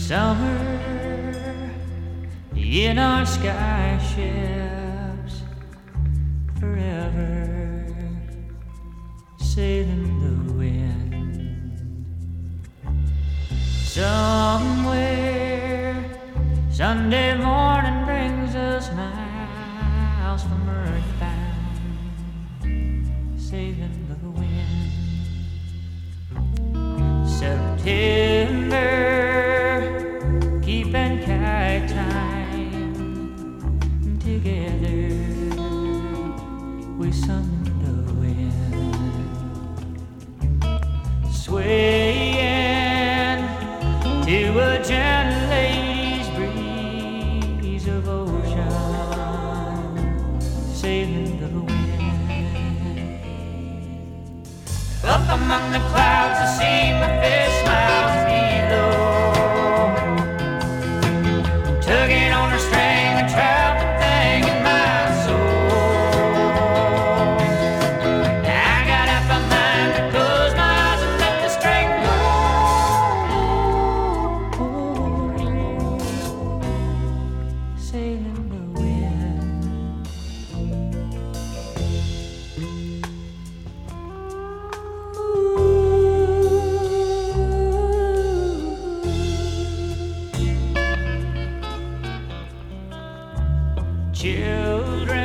Summer in our sky ships, forever sailing the wind. Somewhere Sunday morning brings us miles from earthbound, sailing the wind. September, keeping kite time together, we summon the wind, swaying to a gentle lady's breeze of ocean, sailing the wind. Up among the clouds, I see my fish smiles below, tugging on a string, a trout thing in my soul. I got up my mind to close my eyes and let the string go, sailing the wind. Children